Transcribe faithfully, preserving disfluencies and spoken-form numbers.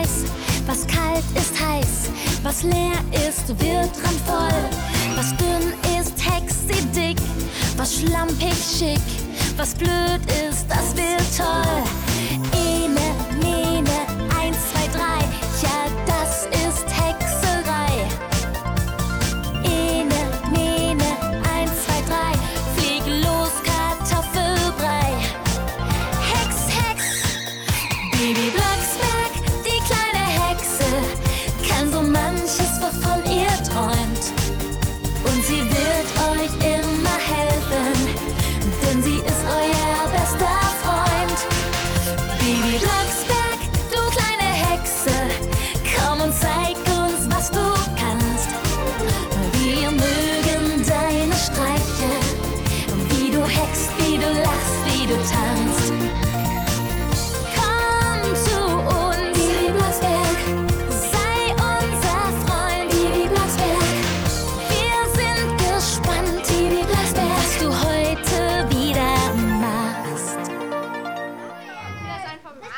weiß, was kalt ist heiß, was leer ist, wird randvoll. Was dünn ist, hext sie dick, was schlampig schick, was blöd ist, das wird toll. Ene, mene, eins, zwei, drei, ja, das ist Hexerei. Ene, mene, eins, zwei, drei, flieg los, Kartoffelbrei. Hex, Hex, Baby,